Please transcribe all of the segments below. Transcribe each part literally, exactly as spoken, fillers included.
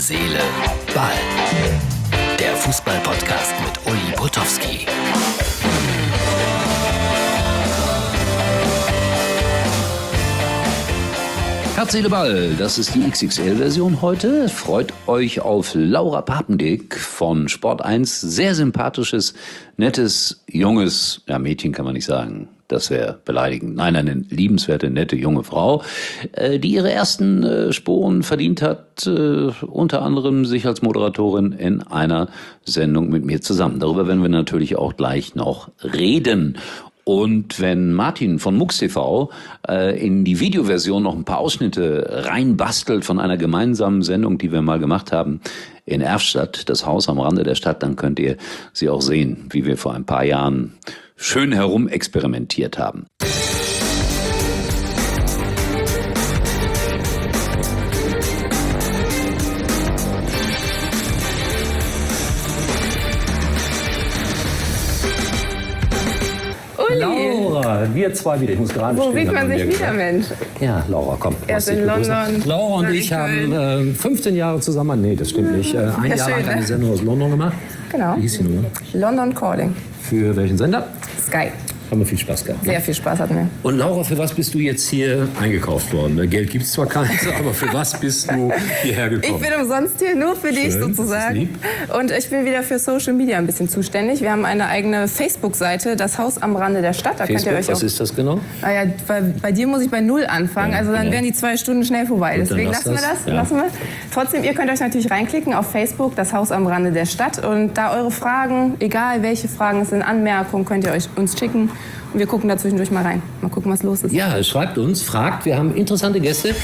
Seele, Ball. Der Fußball-Podcast mit Uli Potowski. Herz, Seele, Ball, das ist die X X L-Version heute. Freut euch auf Laura Papendick von Sport eins. Sehr sympathisches, nettes, junges, ja Mädchen kann man nicht sagen, das wäre beleidigend. Nein, eine liebenswerte, nette, junge Frau, äh, die ihre ersten äh, Sporen verdient hat, äh, unter anderem sich als Moderatorin in einer Sendung mit mir zusammen. Darüber werden wir natürlich auch gleich noch reden. Und wenn Martin von MUX T V äh, in die Videoversion noch ein paar Ausschnitte reinbastelt von einer gemeinsamen Sendung, die wir mal gemacht haben in Erfstadt, das Haus am Rande der Stadt, dann könnt ihr sie auch sehen, wie wir vor ein paar Jahren schön herumexperimentiert haben. Laura, wir zwei wieder. Ich muss gerade Wo stehen. sieht man sich wieder, Mensch? Ja, Laura, komm. Erst in London. Laura und dann ich in haben Köln. äh, fünfzehn Jahre zusammen, nee, das stimmt nicht, äh, ein Ja, Jahr schön, lang eine ne? Sendung aus London gemacht. Genau. Wie hieß die Nummer? London Calling. Für welchen Sender? Sky. Haben wir viel Spaß gehabt. Sehr viel Spaß hatten wir. Und Laura, für was bist du jetzt hier eingekauft worden? Geld gibt es zwar keins, aber für was bist du hierher gekommen? Ich bin umsonst hier, nur für dich Schön, das ist sozusagen. lieb. Und ich bin wieder für Social Media ein bisschen zuständig. Wir haben eine eigene Facebook-Seite, das Haus am Rande der Stadt. Da Facebook, könnt ihr euch was auch, ist das genau? naja, bei, bei dir muss ich bei Null anfangen, Ja, also dann genau. wären die zwei Stunden schnell vorbei. Gut, dann Deswegen lass lassen wir das. das. Ja. Lassen wir. Trotzdem, ihr könnt euch natürlich reinklicken auf Facebook, das Haus am Rande der Stadt. Und da eure Fragen, egal welche Fragen es sind, Anmerkungen, könnt ihr euch uns schicken. Und wir gucken da zwischendurch mal rein. Mal gucken, was los ist. Ja, schreibt uns, fragt, wir haben interessante Gäste.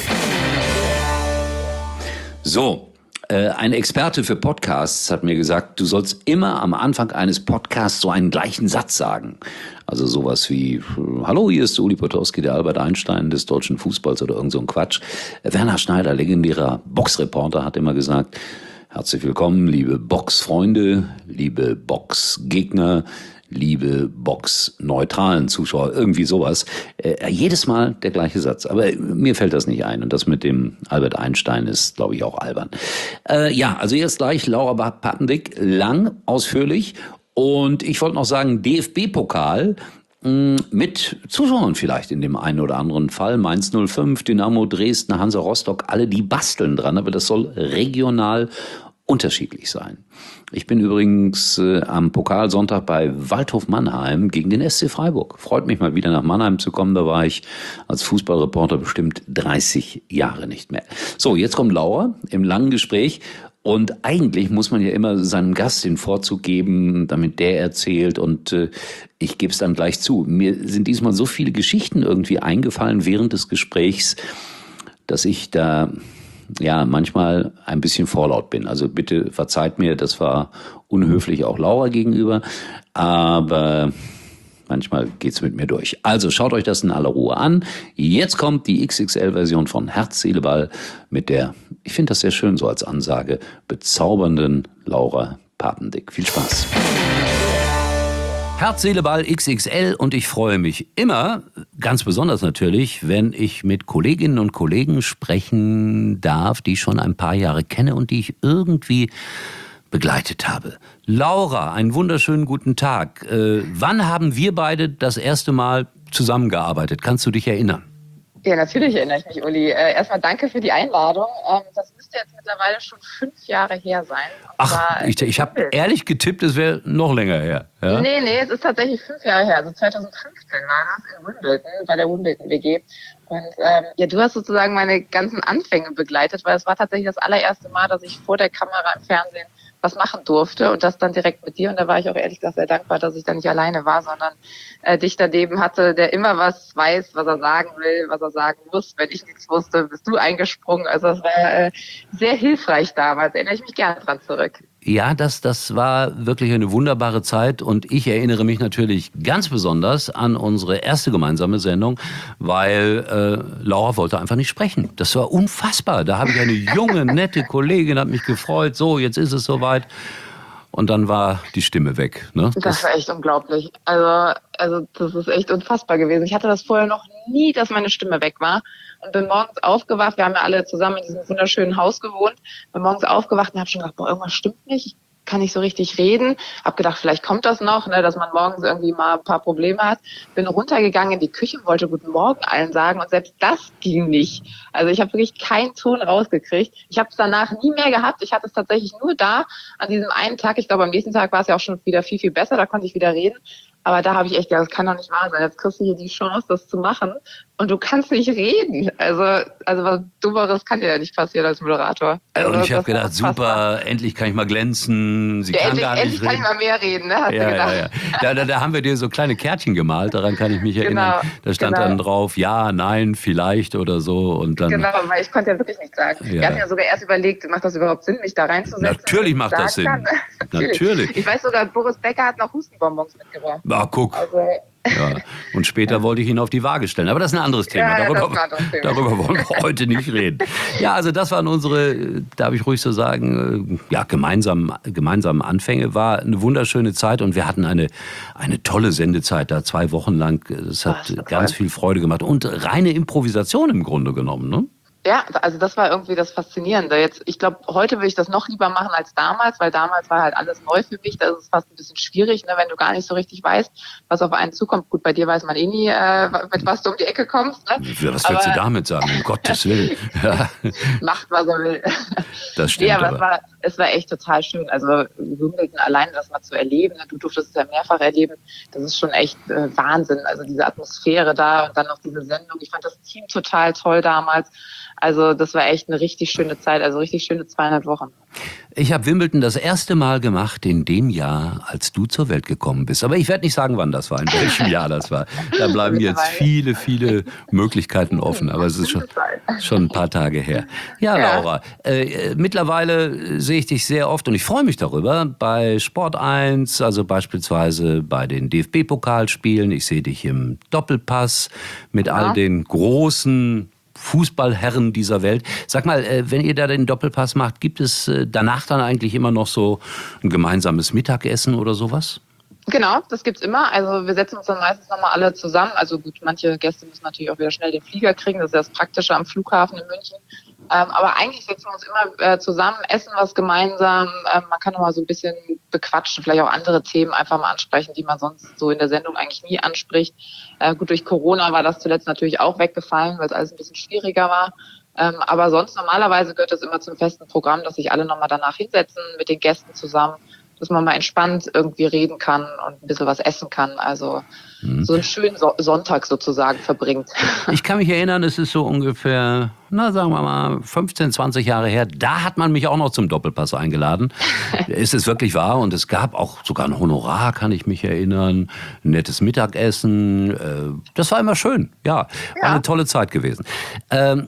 So, äh, ein Experte für Podcasts hat mir gesagt, du sollst immer am Anfang eines Podcasts so einen gleichen Satz sagen. Also sowas wie, hallo, hier ist Uli Potowski, der Albert Einstein des deutschen Fußballs oder irgend so ein Quatsch. Werner Schneider, legendärer Boxreporter, hat immer gesagt, herzlich willkommen, liebe Boxfreunde, liebe Boxgegner, liebe boxneutralen Zuschauer, irgendwie sowas. Äh, jedes Mal der gleiche Satz. Aber mir fällt das nicht ein. Und das mit dem Albert Einstein ist, glaube ich, auch albern. Äh, ja, also jetzt gleich Laura Papendick, lang, ausführlich. Und ich wollte noch sagen, D F B-Pokal mh, mit Zuschauern vielleicht in dem einen oder anderen Fall. Mainz null fünf, Dynamo Dresden, Hansa Rostock, alle die basteln dran. Aber das soll regional unterschiedlich sein. Ich bin übrigens äh, am Pokalsonntag bei Waldhof Mannheim gegen den S C Freiburg. Freut mich mal wieder nach Mannheim zu kommen. Da war ich als Fußballreporter bestimmt dreißig Jahre nicht mehr. So, jetzt kommt Laura im langen Gespräch. Und eigentlich muss man ja immer seinem Gast den Vorzug geben, damit der erzählt. Und äh, ich gebe es dann gleich zu. Mir sind diesmal so viele Geschichten irgendwie eingefallen während des Gesprächs, dass ich da ja manchmal ein bisschen vorlaut bin. Also bitte verzeiht mir, das war unhöflich auch Laura gegenüber, aber manchmal geht's mit mir durch. Also schaut euch das in aller Ruhe an. Jetzt kommt die X X L-Version von Herz, Seele, Ball mit der, ich finde das sehr schön so als Ansage, bezaubernden Laura Papendick. Viel Spaß. Herz, Seele, Ball X X L und ich freue mich immer, ganz besonders natürlich, wenn ich mit Kolleginnen und Kollegen sprechen darf, die ich schon ein paar Jahre kenne und die ich irgendwie begleitet habe. Laura, einen wunderschönen guten Tag. Äh, wann haben wir beide das erste Mal zusammengearbeitet? Kannst du dich erinnern? Ja, natürlich erinnere ich mich, Uli. Äh, erstmal danke für die Einladung. Ähm, das müsste jetzt mittlerweile schon fünf Jahre her sein. Und Ach, zwar, ich, ich habe ehrlich getippt, es wäre noch länger her. Ja? Nee, nee, es ist tatsächlich fünf Jahre her. Also zwanzig fünfzehn war das in Wimbledon, bei der Wimbledon-W G. Und ähm, ja, du hast sozusagen meine ganzen Anfänge begleitet, weil es war tatsächlich das allererste Mal, dass ich vor der Kamera im Fernsehen was machen durfte und das dann direkt mit dir. Und da war ich auch ehrlich gesagt sehr dankbar, dass ich da nicht alleine war, sondern äh, dich daneben hatte, der immer was weiß, was er sagen will, was er sagen muss. Wenn ich nichts wusste, bist du eingesprungen. Also das war äh, sehr hilfreich damals. Erinnere ich mich gerne dran zurück. Ja, das, das war wirklich eine wunderbare Zeit und ich erinnere mich natürlich ganz besonders an unsere erste gemeinsame Sendung, weil äh, Laura wollte einfach nicht sprechen. Das war unfassbar. Da habe ich eine junge, nette Kollegin, hat mich gefreut, so, jetzt ist es soweit. Und dann war die Stimme weg. Ne? Das war echt unglaublich. Also, also das ist echt unfassbar gewesen. Ich hatte das vorher noch nie, dass meine Stimme weg war. Und bin morgens aufgewacht, wir haben ja alle zusammen in diesem wunderschönen Haus gewohnt, bin morgens aufgewacht und habe schon gedacht, boah, irgendwas stimmt nicht, ich kann nicht so richtig reden. Hab gedacht, vielleicht kommt das noch, ne, dass man morgens irgendwie mal ein paar Probleme hat. Bin runtergegangen in die Küche und wollte Guten Morgen allen sagen und selbst das ging nicht. Also ich habe wirklich keinen Ton rausgekriegt. Ich habe es danach nie mehr gehabt. Ich hatte es tatsächlich nur da an diesem einen Tag. Ich glaube, am nächsten Tag war es ja auch schon wieder viel, viel besser. Da konnte ich wieder reden. Aber da habe ich echt gedacht, das kann doch nicht wahr sein. Jetzt kriegst du hier die Chance, das zu machen und du kannst nicht reden. Also, also was Dummeres kann dir ja nicht passieren als Moderator. Also, und ich habe gedacht, super, endlich kann ich mal glänzen. Sie ja, kann endlich, gar nicht endlich reden. kann ich mal mehr reden, ne? Hast ja, du gedacht. ja, ja. Da, da, da haben wir dir so kleine Kärtchen gemalt, daran kann ich mich erinnern. Genau, da stand genau. dann drauf, ja, nein, vielleicht oder so. Und dann, genau, weil ich konnte ja wirklich nichts sagen. Ja. Wir hatten ja sogar erst überlegt, macht das überhaupt Sinn, mich da reinzusetzen? Natürlich macht das Sinn. Kann? Natürlich. Natürlich. Ich weiß sogar, Boris Becker hat noch Hustenbonbons mitgebracht. Ah, guck. Also, Ja. Und später wollte ich ihn auf die Waage stellen. Aber das ist ein anderes Thema. Ja, ja, darüber, das ist ein anderes Thema. darüber wollen wir heute nicht reden. Ja, also das waren unsere, darf ich ruhig so sagen, ja, gemeinsam, gemeinsamen Anfänge. War eine wunderschöne Zeit und wir hatten eine, eine tolle Sendezeit da, zwei Wochen lang. Das hat Ach, das ganz toll. viel Freude gemacht. Und reine Improvisation im Grunde genommen, ne? Ja, also das war irgendwie das Faszinierende. Jetzt, ich glaube, heute würde ich das noch lieber machen als damals, weil damals war halt alles neu für mich. Das ist fast ein bisschen schwierig, ne, wenn du gar nicht so richtig weißt, was auf einen zukommt. Gut, bei dir weiß man eh nie, äh, mit was du um die Ecke kommst. Ne? Was willst du damit sagen? Um Gottes Willen. Ja, Macht, was er will. das stimmt. Ja, aber, aber. Es, war, es war echt total schön. Also Wimbledon alleine das mal zu erleben, ne? Du durftest es ja mehrfach erleben, das ist schon echt äh, Wahnsinn. Also diese Atmosphäre da und dann noch diese Sendung. Ich fand das Team total toll damals. Also das war echt eine richtig schöne Zeit, also richtig schöne zweieinhalb Wochen. Ich habe Wimbledon das erste Mal gemacht in dem Jahr, als du zur Welt gekommen bist. Aber ich werde nicht sagen, wann das war, in welchem Jahr das war. Da bleiben jetzt viele, viele Möglichkeiten offen. Aber es ist schon, schon ein paar Tage her. Ja, Ja. Laura, äh, mittlerweile sehe ich dich sehr oft und ich freue mich darüber bei Sport eins, also beispielsweise bei den D F B-Pokalspielen. Ich sehe dich im Doppelpass mit Ja. all den großen Fußballherren dieser Welt. Sag mal, äh, wenn ihr da den Doppelpass macht, gibt es äh, danach dann eigentlich immer noch so ein gemeinsames Mittagessen oder sowas? Genau, das gibt's immer. Also wir setzen uns dann meistens nochmal alle zusammen. Also gut, manche Gäste müssen natürlich auch wieder schnell den Flieger kriegen. Das ist ja das Praktische am Flughafen in München. Ähm, aber eigentlich setzen wir uns immer äh, zusammen, essen was gemeinsam. Ähm, man kann nochmal so ein bisschen bequatschen, vielleicht auch andere Themen einfach mal ansprechen, die man sonst so in der Sendung eigentlich nie anspricht. Äh, gut, durch Corona war das zuletzt natürlich auch weggefallen, weil es alles ein bisschen schwieriger war. Ähm, aber sonst normalerweise gehört das immer zum festen Programm, dass sich alle nochmal danach hinsetzen mit den Gästen zusammen, dass man mal entspannt irgendwie reden kann und ein bisschen was essen kann. Also Mhm. so einen schönen so- Sonntag sozusagen verbringt. Ich kann mich erinnern, es ist so ungefähr, na sagen wir mal, fünfzehn, zwanzig Jahre her. Da hat man mich auch noch zum Doppelpass eingeladen. Ist es wirklich wahr? Und es gab auch sogar ein Honorar, kann ich mich erinnern. Ein nettes Mittagessen. Äh, Das war immer schön. Ja, war Ja. eine tolle Zeit gewesen. Ähm,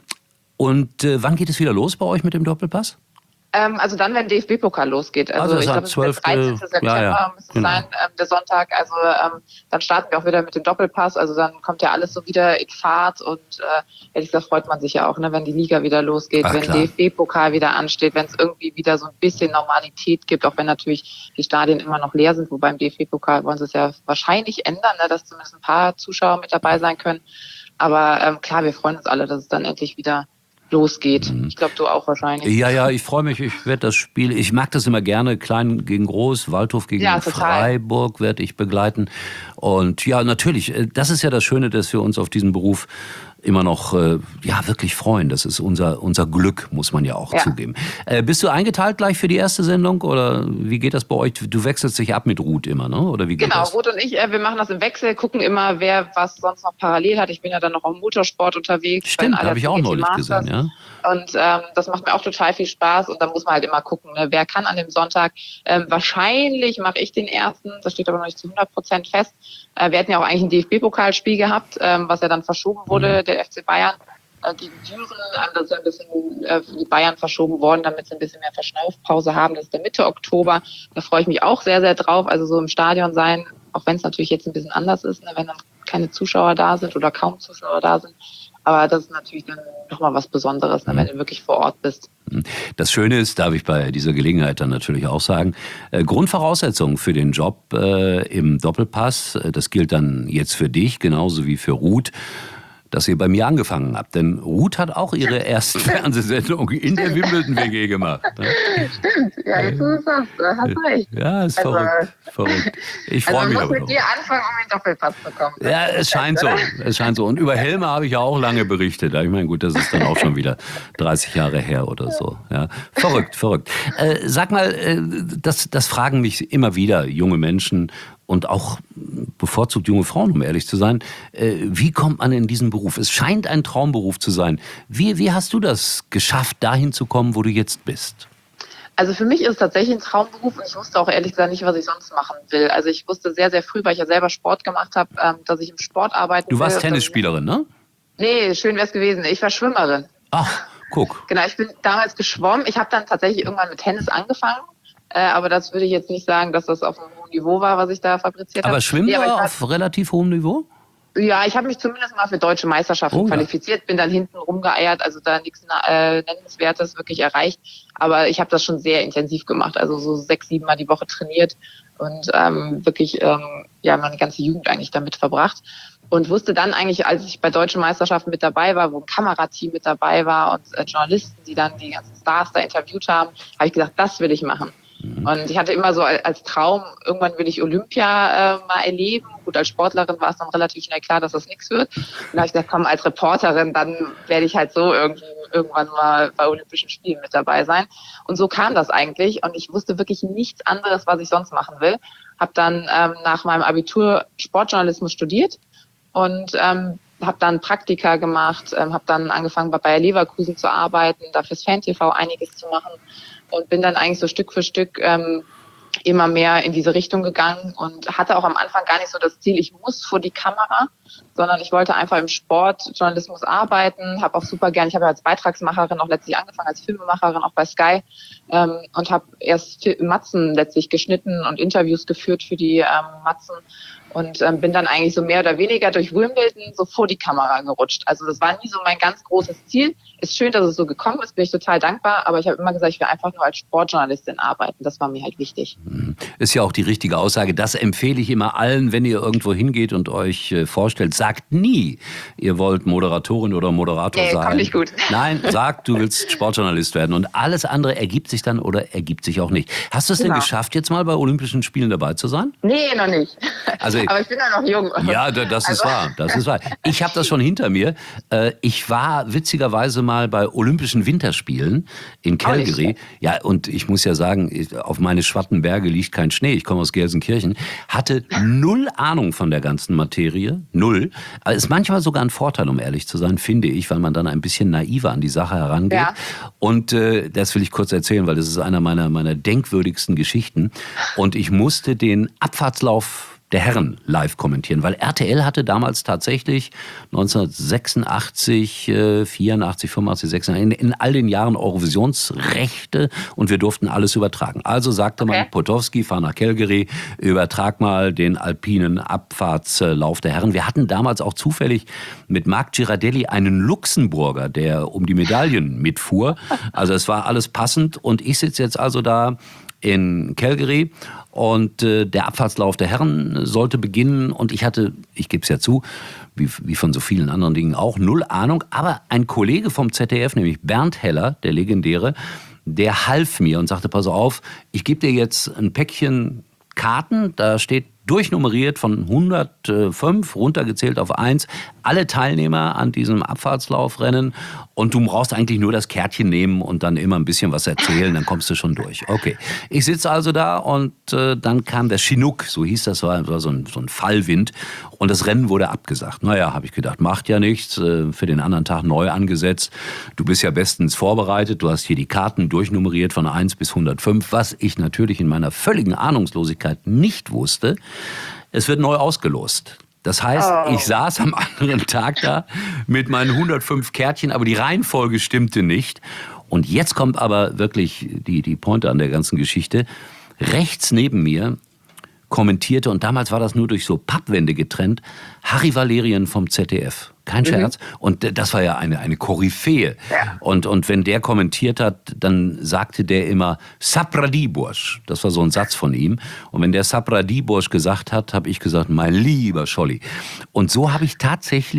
Und äh, wann geht es wieder los bei euch mit dem Doppelpass? Ähm, also dann, wenn D F B-Pokal losgeht. Also, Also ich ab glaube, es ist der zwölften dreizehnten September ja, ja, müsste es genau. sein, ähm, der Sonntag. Also ähm, dann starten wir auch wieder mit dem Doppelpass. Also dann kommt ja alles so wieder in Fahrt und äh, ehrlich gesagt freut man sich ja auch, ne, wenn die Liga wieder losgeht, Ach, wenn klar. D F B-Pokal wieder ansteht, wenn es irgendwie wieder so ein bisschen Normalität gibt, auch wenn natürlich die Stadien immer noch leer sind, wobei im D F B-Pokal wollen sie es ja wahrscheinlich ändern, ne, dass zumindest ein paar Zuschauer mit dabei sein können. Aber ähm, klar, wir freuen uns alle, dass es dann endlich wieder losgeht. Mhm. Ich glaube, du auch wahrscheinlich. Ja, ja, ich freue mich, ich werde das Spiel, ich mag das immer gerne, klein gegen groß, Waldhof gegen Ja, total. Freiburg werde ich begleiten. Und ja, natürlich, äh, das ist ja das Schöne, dass wir uns auf diesen Beruf immer noch äh, ja wirklich freuen. Das ist unser, unser Glück, muss man ja auch Ja. zugeben. Äh, bist du eingeteilt gleich für die erste Sendung oder wie geht das bei euch? Du wechselst dich ab mit Ruth immer, ne? Oder wie geht Genau, das? Ruth und ich, äh, wir machen das im Wechsel, gucken immer, wer was sonst noch parallel hat. Ich bin ja dann noch im Motorsport unterwegs. Stimmt, bei den habe ich auch Allianz neulich G T gesehen, Masters. ja. Und ähm, das macht mir auch total viel Spaß und da muss man halt immer gucken, ne, wer kann an dem Sonntag. Ähm, wahrscheinlich mache ich den ersten, das steht aber noch nicht zu hundert Prozent fest. Äh, wir hatten ja auch eigentlich ein D F B-Pokalspiel gehabt, ähm, was ja dann verschoben wurde, Mhm. der F C Bayern äh, gegen Düren. Ähm, das ist ein bisschen äh, für die Bayern verschoben worden, damit sie ein bisschen mehr Verschnaufpause haben. Das ist der Mitte Oktober. Da freue ich mich auch sehr, sehr drauf. Also so im Stadion sein, auch wenn es natürlich jetzt ein bisschen anders ist, ne, wenn dann keine Zuschauer da sind oder kaum Zuschauer da sind. Aber das ist natürlich dann nochmal was Besonderes, ne, wenn du wirklich vor Ort bist. Das Schöne ist, darf ich bei dieser Gelegenheit dann natürlich auch sagen, äh, Grundvoraussetzungen für den Job äh, im Doppelpass, äh, das gilt dann jetzt für dich genauso wie für Ruth. dass ihr bei mir angefangen habt. Denn Ruth hat auch ihre erste Fernsehsendung in der Wimbledon-W G gemacht. Stimmt, ja, jetzt du es sagst, da hast du recht. Ja, ist Also, verrückt. verrückt. Ich freue Also mich man muss aber mit dir anfangen, um den Doppelpass zu bekommen. Ja, es scheint so. Es scheint so. Und über Helme habe ich ja auch lange berichtet. Ich meine, gut, das ist dann auch schon wieder dreißig Jahre her oder so. Ja, verrückt, verrückt. Äh, sag mal, äh, das, das fragen mich immer wieder junge Menschen und auch bevorzugt junge Frauen, um ehrlich zu sein. Äh, wie kommt man in diesen Beruf? Es scheint ein Traumberuf zu sein. Wie, wie hast du das geschafft, dahin zu kommen, wo du jetzt bist? Also für mich ist es tatsächlich ein Traumberuf und ich wusste auch ehrlich gesagt nicht, was ich sonst machen will. Also ich wusste sehr, sehr früh, weil ich ja selber Sport gemacht habe, ähm, dass ich im Sport arbeiten will. Du warst Tennisspielerin, ne? Nee, schön wär's gewesen. Ich war Schwimmerin. Ach, guck. Genau, ich bin damals geschwommen. Ich habe dann tatsächlich irgendwann mit Tennis angefangen. Äh, aber das würde ich jetzt nicht sagen, dass das auf einem hohen Niveau war, was ich da fabriziert habe. Aber Schwimmen nee, aber war war, auf relativ hohem Niveau? Ja, ich habe mich zumindest mal für deutsche Meisterschaften oh, qualifiziert, ja. bin dann hinten rumgeeiert, also da nichts äh, Nennenswertes wirklich erreicht. Aber ich habe das schon sehr intensiv gemacht, also so sechs, sieben Mal die Woche trainiert und ähm, wirklich ähm, ja meine ganze Jugend eigentlich damit verbracht. Und wusste dann eigentlich, als ich bei deutschen Meisterschaften mit dabei war, wo ein Kamerateam mit dabei war und äh, Journalisten, die dann die ganzen Stars da interviewt haben, habe ich gesagt, das will ich machen. Und ich hatte immer so als Traum, irgendwann will ich Olympia äh, mal erleben. Gut, als Sportlerin war es dann relativ schnell klar, dass das nichts wird. Und da habe ich gesagt, komm, als Reporterin, dann werde ich halt so irgendwie irgendwann mal bei Olympischen Spielen mit dabei sein. Und so kam das eigentlich. Und ich wusste wirklich nichts anderes, was ich sonst machen will. Habe dann ähm, nach meinem Abitur Sportjournalismus studiert und ähm, habe dann Praktika gemacht, ähm, habe dann angefangen bei Bayer Leverkusen zu arbeiten, da fürs Fan-T V einiges zu machen. Und bin dann eigentlich so Stück für Stück ähm, immer mehr in diese Richtung gegangen und hatte auch am Anfang gar nicht so das Ziel, ich muss vor die Kamera, sondern ich wollte einfach im Sportjournalismus arbeiten, habe auch super gern, ich habe ja als Beitragsmacherin auch letztlich angefangen, als Filmemacherin auch bei Sky ähm, und habe erst Matzen letztlich geschnitten und Interviews geführt für die ähm, Matzen und ähm, bin dann eigentlich so mehr oder weniger durch Wimbledon so vor die Kamera gerutscht. Also das war nie so mein ganz großes Ziel. Ist schön, dass es so gekommen ist, bin ich total dankbar, aber ich habe immer gesagt, ich will einfach nur als Sportjournalistin arbeiten. Das war mir halt wichtig. Ist ja auch die richtige Aussage. Das empfehle ich immer allen, wenn ihr irgendwo hingeht und euch äh, vorstellt. Sagt nie, ihr wollt Moderatorin oder Moderator nee, sein. Kommt nicht gut. Nein, sagt, du willst Sportjournalist werden. Und alles andere ergibt sich dann oder ergibt sich auch nicht. Hast du es Genau. denn geschafft, jetzt mal bei Olympischen Spielen dabei zu sein? Nee, noch nicht. Also, aber ich bin ja noch jung. Ja, das ist Also. wahr, das ist wahr. Ich habe das schon hinter mir. Ich war witzigerweise mal bei Olympischen Winterspielen in Calgary. Ja, und ich muss ja sagen, auf meine Schwattenberge liegt kein Schnee. Ich komme aus Gelsenkirchen. Hatte null Ahnung von der ganzen Materie. Null. Aber ist manchmal sogar ein Vorteil, um ehrlich zu sein, finde ich, weil man dann ein bisschen naiver an die Sache herangeht. Ja. Und äh, das will ich kurz erzählen, weil das ist einer meiner, meiner denkwürdigsten Geschichten. Und ich musste den Abfahrtslauf der Herren live kommentieren, weil R T L hatte damals tatsächlich neunzehnhundertsechsundachtzig, vierundachtzig, fünfundachtzig, sechsundachtzig, in, in all den Jahren Eurovisionsrechte und wir durften alles übertragen. Also sagte man, okay. Potowski, fahr nach Calgary, übertrag mal den alpinen Abfahrtslauf der Herren. Wir hatten damals auch zufällig mit Marc Girardelli einen Luxemburger, der um die Medaillen mitfuhr. Also es war alles passend und ich sitze jetzt also da in Calgary und äh, der Abfahrtslauf der Herren sollte beginnen und ich hatte, ich gebe es ja zu, wie, wie von so vielen anderen Dingen auch, null Ahnung, aber ein Kollege vom Z D F, nämlich Bernd Heller, der legendäre, der half mir und sagte, pass auf, ich gebe dir jetzt ein Päckchen Karten, da steht durchnummeriert von hundertfünf runtergezählt auf eins, alle Teilnehmer an diesem Abfahrtslaufrennen und du brauchst eigentlich nur das Kärtchen nehmen und dann immer ein bisschen was erzählen, dann kommst du schon durch. Okay, ich sitze also da und äh, dann kam der Chinook, so hieß das, war, war so, ein, so ein Fallwind und das Rennen wurde abgesagt. Naja, habe ich gedacht, macht ja nichts, äh, für den anderen Tag neu angesetzt. Du bist ja bestens vorbereitet, du hast hier die Karten durchnummeriert von eins bis hundertfünf, was ich natürlich in meiner völligen Ahnungslosigkeit nicht wusste. Es wird neu ausgelost. Das heißt, oh. ich saß am anderen Tag da mit meinen hundertfünf Kärtchen, aber die Reihenfolge stimmte nicht. Und jetzt kommt aber wirklich die, die Pointe an der ganzen Geschichte. Rechts neben mir kommentierte, und damals war das nur durch so Pappwände getrennt, Harry Valerien vom Z D F. Kein Scherz. Mhm. Und das war ja eine, eine Koryphäe. Ja. Und, und wenn der kommentiert hat, dann sagte der immer Sapradibursch. Das war so ein Satz von ihm. Und wenn der Sapradibursch gesagt hat, habe ich gesagt, mein lieber Scholli. Und so habe ich tatsächlich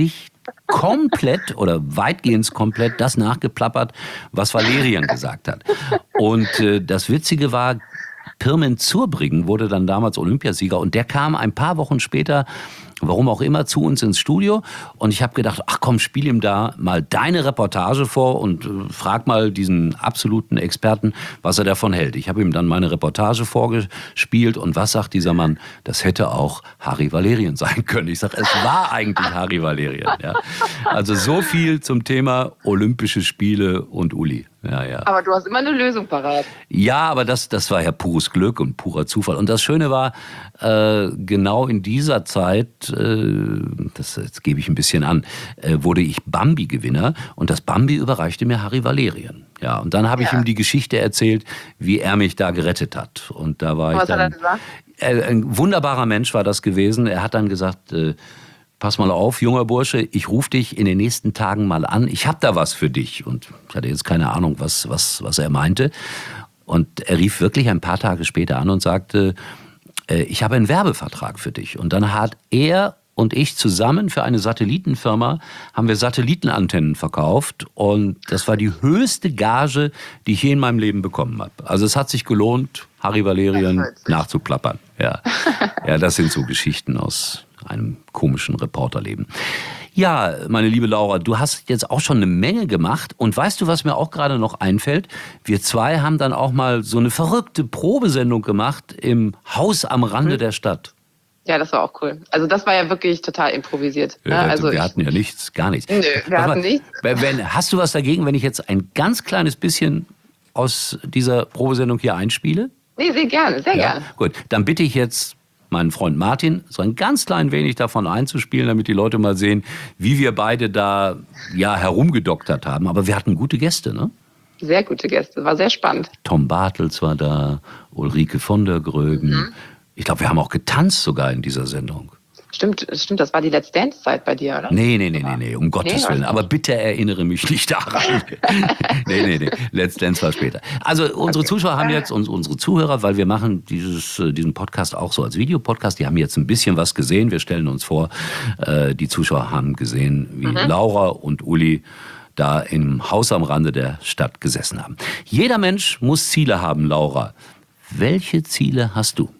komplett oder weitgehend komplett das nachgeplappert, was Valerian gesagt hat. Und äh, das Witzige war, Pirmin Zurbriggen wurde dann damals Olympiasieger und der kam ein paar Wochen später, warum auch immer, zu uns ins Studio und ich habe gedacht, ach komm, spiel ihm da mal deine Reportage vor und äh, frag mal diesen absoluten Experten, was er davon hält. Ich habe ihm dann meine Reportage vorgespielt und was sagt dieser Mann? Das hätte auch Harry Valerian sein können. Ich sage, es war eigentlich Harry Valerian. Ja. Also so viel zum Thema Olympische Spiele und Uli. Ja, ja. Aber du hast immer eine Lösung parat. Ja, aber das, das war ja pures Glück und purer Zufall. Und das Schöne war, äh, genau in dieser Zeit, äh, das jetzt gebe ich ein bisschen an, äh, wurde ich Bambi-Gewinner und das Bambi überreichte mir Harry Valerian. Ja, und dann habe ich Ja. ihm die Geschichte erzählt, wie er mich da gerettet hat. Und da war Was ich dann. hat er gesagt? Äh, ein wunderbarer Mensch war das gewesen. Er hat dann gesagt, äh, pass mal auf, junger Bursche, ich rufe dich in den nächsten Tagen mal an. Ich habe da was für dich. Und ich hatte jetzt keine Ahnung, was, was, was er meinte. Und er rief wirklich ein paar Tage später an und sagte, äh, ich habe einen Werbevertrag für dich. Und dann hat er und ich zusammen für eine Satellitenfirma haben wir Satellitenantennen verkauft. Und das war die höchste Gage, die ich je in meinem Leben bekommen habe. Also es hat sich gelohnt, Harry Valerian nachzuplappern. Ja. Ja, das sind so Geschichten aus einem komischen Reporterleben. Ja, meine liebe Laura, du hast jetzt auch schon eine Menge gemacht. Und weißt du, was mir auch gerade noch einfällt? Wir zwei haben dann auch mal so eine verrückte Probesendung gemacht im Haus am Rande mhm. der Stadt. Ja, das war auch cool. Also das war ja wirklich total improvisiert. Ja, also wir ich, hatten ja nichts, gar nichts. Nö, wir Aber hatten nichts. Wenn, hast du was dagegen, wenn ich jetzt ein ganz kleines bisschen aus dieser Probesendung hier einspiele? Nee, sehr gerne, sehr Ja, gerne. gut, dann bitte ich jetzt meinen Freund Martin, so ein ganz klein wenig davon einzuspielen, damit die Leute mal sehen, wie wir beide da ja herumgedoktert haben. Aber wir hatten gute Gäste, ne? Sehr gute Gäste, war sehr spannend. Tom Bartels war da, Ulrike von der Gröben. Mhm. Ich glaube, wir haben auch getanzt sogar in dieser Sendung. Stimmt, stimmt, das war die Let's Dance-Zeit bei dir, oder? Nee, nee, nee, nee, nee, um Gottes Nee, Willen. Aber bitte erinnere mich nicht daran. nee, nee, nee, Let's Dance war später. Also unsere Okay. Zuschauer haben jetzt, und unsere Zuhörer, weil wir machen dieses, diesen Podcast auch so als Videopodcast, die haben jetzt ein bisschen was gesehen. Wir stellen uns vor, äh, die Zuschauer haben gesehen, wie mhm. Laura und Uli da im Haus am Rande der Stadt gesessen haben. Jeder Mensch muss Ziele haben, Laura. Welche Ziele hast du?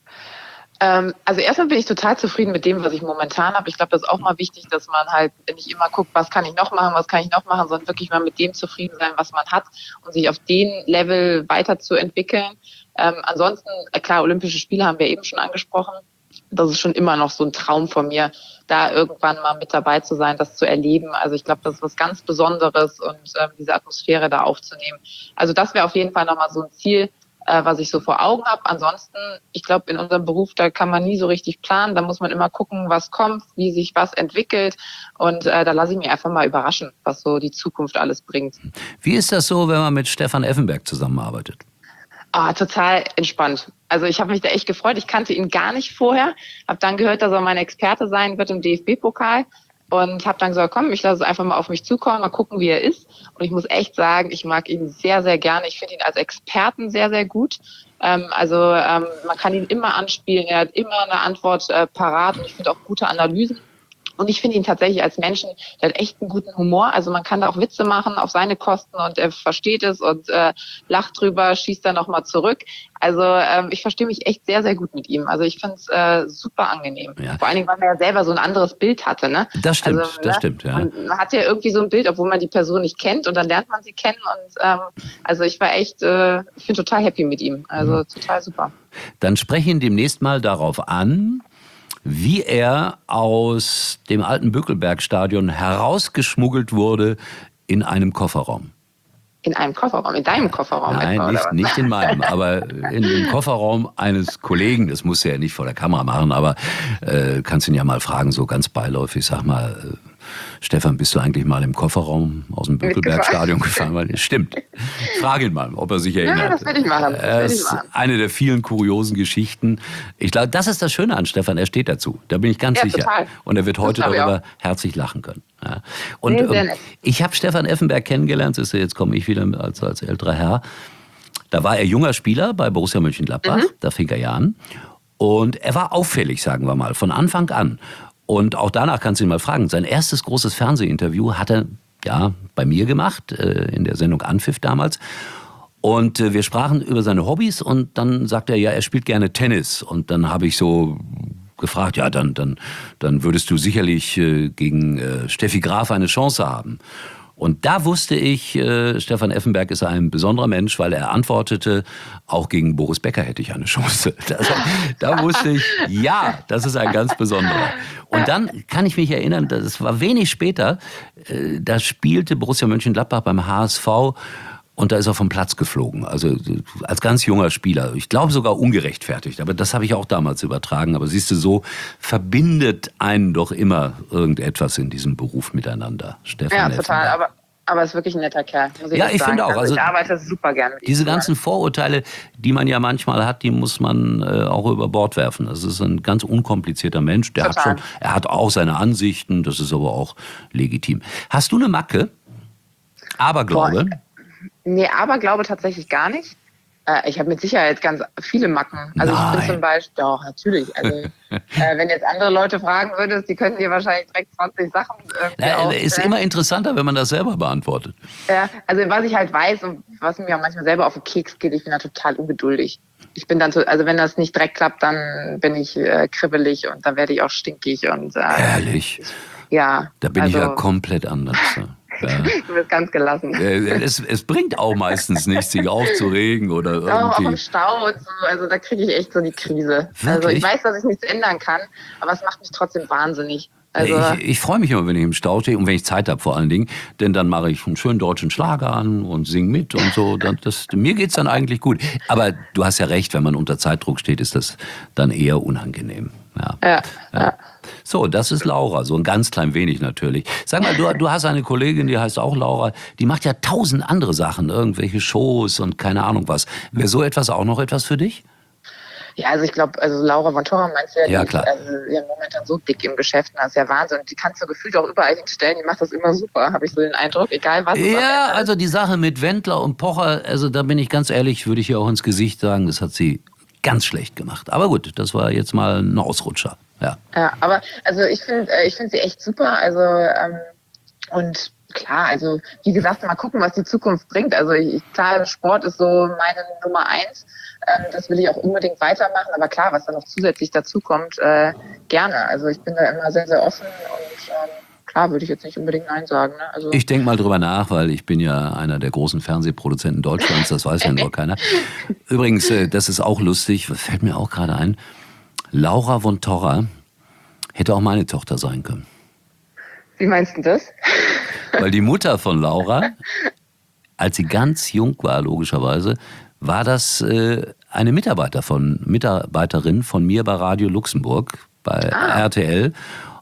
Also erstmal bin ich total zufrieden mit dem, was ich momentan habe. Ich glaube, das ist auch mal wichtig, dass man halt nicht immer guckt, was kann ich noch machen, was kann ich noch machen, sondern wirklich mal mit dem zufrieden sein, was man hat und sich auf den Level weiterzuentwickeln. Ähm, ansonsten, klar, Olympische Spiele haben wir eben schon angesprochen. Das ist schon immer noch so ein Traum von mir, da irgendwann mal mit dabei zu sein, das zu erleben. Also ich glaube, das ist was ganz Besonderes und äh, diese Atmosphäre da aufzunehmen. Also das wäre auf jeden Fall nochmal so ein Ziel, was ich so vor Augen habe. Ansonsten, ich glaube, in unserem Beruf, da kann man nie so richtig planen. Da muss man immer gucken, was kommt, wie sich was entwickelt. Und äh, da lasse ich mich einfach mal überraschen, was so die Zukunft alles bringt. Wie ist das so, wenn man mit Stefan Effenberg zusammenarbeitet? Ah, total entspannt. Also ich habe mich da echt gefreut. Ich kannte ihn gar nicht vorher. Habe dann gehört, dass er mein Experte sein wird im D F B-Pokal. Und habe dann gesagt, komm, ich lasse es einfach mal auf mich zukommen, mal gucken, wie er ist. Und ich muss echt sagen, ich mag ihn sehr, sehr gerne. Ich finde ihn als Experten sehr, sehr gut. Ähm, also ähm, man kann ihn immer anspielen. Er hat immer eine Antwort äh, parat und ich finde auch gute Analysen. Und ich finde ihn tatsächlich als Menschen, der hat echt einen guten Humor. Also man kann da auch Witze machen auf seine Kosten und er versteht es und äh, lacht drüber, schießt dann nochmal zurück. Also ähm, ich verstehe mich echt sehr, sehr gut mit ihm. Also ich finde es äh, super angenehm. Ja. Vor allen Dingen, weil man ja selber so ein anderes Bild hatte. Ne? Das stimmt, also, das ne? stimmt. Ja. Man, man hat ja irgendwie so ein Bild, obwohl man die Person nicht kennt und dann lernt man sie kennen. Und ähm, also ich war echt, äh, ich bin total happy mit ihm. Also mhm. total super. Dann spreche ihn demnächst mal darauf an, wie er aus dem alten Bückelberg-Stadion herausgeschmuggelt wurde in einem Kofferraum. In einem Kofferraum, in deinem Kofferraum? Nein, etwa, nicht, nicht in meinem, aber in dem Kofferraum eines Kollegen. Das musst du ja nicht vor der Kamera machen, aber äh, kannst ihn ja mal fragen, so ganz beiläufig, sag mal, äh, Stefan, bist du eigentlich mal im Kofferraum aus dem Bückelberg-Stadion gefahren? Weil, stimmt. Frag ihn mal, ob er sich erinnert. Ja, das werde ich machen. Das äh, ich machen. Eine der vielen kuriosen Geschichten. Ich glaube, das ist das Schöne an Stefan. Er steht dazu. Da bin ich ganz ja, sicher. Total. Und er wird heute darüber herzlich lachen können. Ja. Und nee, ähm, ich habe Stefan Effenberg kennengelernt. Ist, jetzt komme ich wieder als, als älterer Herr. Da war er junger Spieler bei Borussia Mönchengladbach. Mhm. Da fing er ja an. Und er war auffällig, sagen wir mal, von Anfang an. Und auch danach kannst du ihn mal fragen. Sein erstes großes Fernsehinterview hat er ja bei mir gemacht, äh, in der Sendung Anpfiff damals. Und äh, wir sprachen über seine Hobbys und dann sagte er, ja, er spielt gerne Tennis. Und dann habe ich so gefragt, ja, dann, dann, dann würdest du sicherlich äh, gegen äh, Steffi Graf eine Chance haben. Und da wusste ich, äh, Stefan Effenberg ist ein besonderer Mensch, weil er antwortete, auch gegen Boris Becker hätte ich eine Chance. Das, da wusste ich, ja, das ist ein ganz besonderer. Und dann kann ich mich erinnern, das war wenig später, äh, da spielte Borussia Mönchengladbach beim H S V und da ist er vom Platz geflogen, also als ganz junger Spieler. Ich glaube sogar ungerechtfertigt, aber das habe ich auch damals übertragen. Aber siehst du, so verbindet einen doch immer irgendetwas in diesem Beruf miteinander. Stefan Ja, total, Effenberg. aber, aber ist wirklich ein netter Kerl, muss ich Ja, echt ich sagen. finde auch, Also, also ich arbeite super gern mit ihm Diese zusammen. ganzen Vorurteile, die man ja manchmal hat, die muss man äh, auch über Bord werfen. Das ist ein ganz unkomplizierter Mensch. Der hat Total. schon, er hat auch seine Ansichten, das ist aber auch legitim. Hast du eine Macke? Aberglaube? Boah, Nee, aber glaube tatsächlich gar nicht. Äh, ich habe mit Sicherheit ganz viele Macken. Also ich Nein. bin zum Beispiel, doch, natürlich. Also äh, wenn jetzt andere Leute fragen würdest, die könnten dir wahrscheinlich direkt zwanzig Sachen irgendwie Ja, aufzählen. ist immer interessanter, wenn man das selber beantwortet. Ja, also was ich halt weiß und was mir auch manchmal selber auf den Keks geht, ich bin da total ungeduldig. Ich bin dann so, also wenn das nicht direkt klappt, dann bin ich äh, kribbelig und dann werde ich auch stinkig und äh, Ehrlich, ja. da bin also, ich ja komplett anders. Ja. Du bist ganz gelassen. Äh, Es, es bringt auch meistens nichts, sich aufzuregen oder Doch, auch im irgendwie. Stau und so, also da kriege ich echt so die Krise. Also Wirklich? ich weiß, dass ich nichts ändern kann, aber es macht mich trotzdem wahnsinnig. Also ich ich freue mich immer, wenn ich im Stau stehe und wenn ich Zeit habe vor allen Dingen, denn dann mache ich einen schönen deutschen Schlager an und singe mit und so. Dann, das, mir geht's dann eigentlich gut. Aber du hast ja recht, wenn man unter Zeitdruck steht, ist das dann eher unangenehm. Ja. ja, ja. So, das ist Laura, so ein ganz klein wenig natürlich. Sag mal, du, du hast eine Kollegin, die heißt auch Laura, die macht ja tausend andere Sachen, irgendwelche Shows und keine Ahnung was. Wäre so etwas auch noch etwas für dich? Ja, also ich glaube, also Laura von Torra meinst du ja, Ja, die klar. ist also, ja, momentan so dick im Geschäft, das ist ja Wahnsinn. Die kannst du gefühlt auch überall hinstellen, die macht das immer super, habe ich so den Eindruck, egal was. es am Ja, Ende also die Sache mit Wendler und Pocher, also da bin ich ganz ehrlich, würde ich ihr auch ins Gesicht sagen, das hat sie ganz schlecht gemacht. Aber gut, das war jetzt mal ein Ausrutscher. Ja. Ja, aber also ich finde ich finde sie echt super. Also ähm, und klar, also wie gesagt, mal gucken, was die Zukunft bringt. Also ich, klar, Sport ist so meine Nummer eins. Ähm, das will ich auch unbedingt weitermachen. Aber klar, was da noch zusätzlich dazu kommt, äh, gerne. Also ich bin da immer sehr, sehr offen und ähm, klar, würde ich jetzt nicht unbedingt Nein sagen. Ne? Also Ich denke mal drüber nach, weil ich bin ja einer der großen Fernsehproduzenten Deutschlands, das weiß ja nur keiner. Übrigens, äh, das ist auch lustig, fällt mir auch gerade ein, Laura von Torra hätte auch meine Tochter sein können. wie meinst du das? Weil die Mutter von Laura, als sie ganz jung war, logischerweise, war das äh, eine Mitarbeiter von, Mitarbeiterin von mir bei Radio Luxemburg, bei Ah. R T L.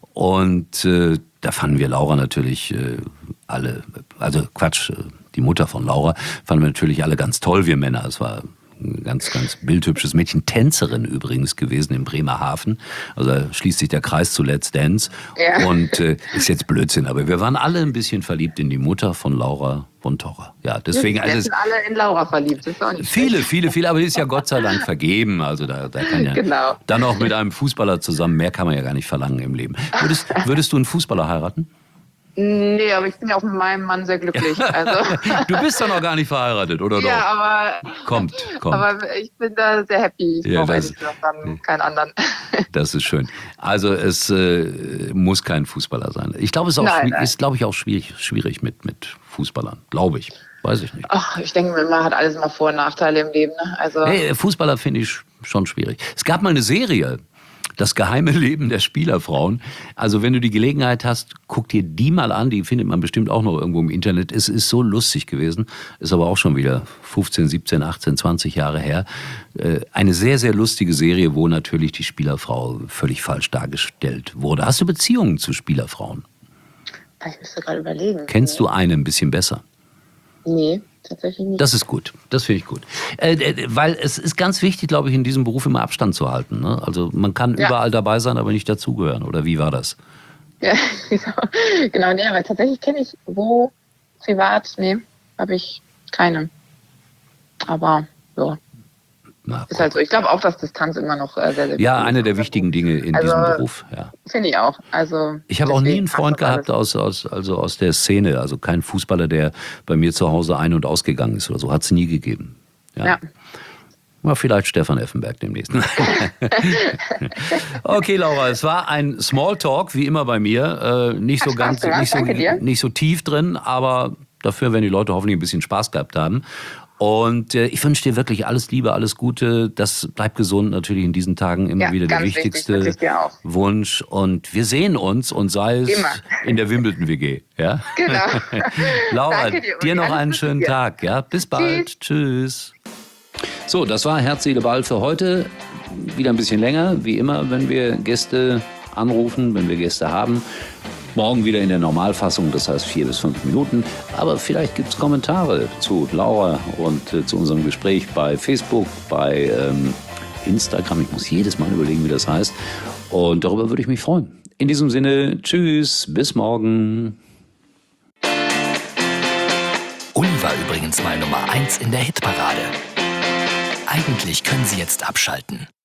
Und äh, da fanden wir Laura natürlich äh, alle, also Quatsch, äh, die Mutter von Laura fanden wir natürlich alle ganz toll, wir Männer. Es war ein ganz, ganz bildhübsches Mädchen, Tänzerin übrigens gewesen in Bremerhaven. Also da schließt sich der Kreis zu Let's Dance. Ja. Und äh, ist jetzt Blödsinn, aber wir waren alle ein bisschen verliebt in die Mutter von Laura von Torra. Ja, deswegen, Wir also es, sind alle in Laura verliebt. Das ist auch nicht viele, viele, viele, aber die ist ja Gott sei Dank vergeben. Also da, da kann ja Genau. dann auch mit einem Fußballer zusammen, mehr kann man ja gar nicht verlangen im Leben. Würdest, würdest du einen Fußballer heiraten? Nee, aber ich bin ja auch mit meinem Mann sehr glücklich. Also, Du bist doch noch gar nicht verheiratet, oder doch? ja, aber, Kommt, kommt. aber ich bin da sehr happy. Ich Ja, brauche das- ehrlich gesagt dann keinen anderen. Das ist schön. Also es äh, muss kein Fußballer sein. Ich glaube, es ist, auch Nein, schwi- nein. ist, glaube ich, auch schwierig, schwierig mit, mit Fußballern. Glaube ich. Weiß ich nicht. Ach, ich denke, man hat alles mal Vor- und Nachteile im Leben. Ne? Also, Hey, Fußballer finde ich schon schwierig. Es gab mal eine Serie, Das geheime Leben der Spielerfrauen. Also wenn du die Gelegenheit hast, guck dir die mal an. Die findet man bestimmt auch noch irgendwo im Internet. Es ist so lustig gewesen. Ist aber auch schon wieder fünfzehn, siebzehn, achtzehn, zwanzig Jahre her. Äh, Eine sehr, sehr lustige Serie, wo natürlich die Spielerfrau völlig falsch dargestellt wurde. Hast du Beziehungen zu Spielerfrauen? ich müsste gerade überlegen. Kennst du eine ein bisschen besser? Nee, tatsächlich nicht. Das ist gut, das finde ich gut. Äh, äh, weil es ist ganz wichtig, glaube ich, in diesem Beruf immer Abstand zu halten. Ne? Also man kann Ja. überall dabei sein, aber nicht dazugehören. Oder wie war das? Ja, genau. Genau, nee, aber tatsächlich kenne ich wo privat, nee, habe ich keine. Aber, ja. Na, Ist halt so. Ich glaube auch, dass Distanz immer noch äh, sehr, sehr ja, wichtig eine ist. der wichtigen Dinge in Also, diesem Beruf. Ja. Finde ich auch. Also, Ich habe auch nie deswegen einen Freund passt das gehabt aus, aus, also aus der Szene, also kein Fußballer, der bei mir zu Hause ein- und ausgegangen ist oder so. Hat es nie gegeben. Ja. Ja. Mal vielleicht Stefan Effenberg demnächst. Okay, Laura, es war ein Smalltalk, wie immer bei mir. Äh, nicht Hat so Spaß ganz, gemacht, nicht so, danke dir. nicht so tief drin, aber dafür werden die Leute hoffentlich ein bisschen Spaß gehabt haben. Und äh, ich wünsche dir wirklich alles Liebe, alles Gute. Das bleibt gesund natürlich in diesen Tagen immer Ja, wieder der ganz wichtig, wichtigste wünsche ich dir auch. Wunsch. Und wir sehen uns und sei es Immer. in der Wimbledon-W G. Ja? Genau. Laura, Danke dir, Uli. dir noch Alles einen Gute schönen dir. Tag. Ja? Bis bald. Tschüss. So, das war Herz, Seele, Ball für heute. Wieder ein bisschen länger, wie immer, wenn wir Gäste anrufen, wenn wir Gäste haben. Morgen wieder in der Normalfassung, das heißt vier bis fünf Minuten. Aber vielleicht gibt es Kommentare zu Laura und äh, zu unserem Gespräch bei Facebook, bei ähm, Instagram. Ich muss jedes Mal überlegen, wie das heißt. Und darüber würde ich mich freuen. In diesem Sinne, tschüss, bis morgen. Uli war übrigens mal Nummer eins in der Hitparade. Eigentlich können Sie jetzt abschalten.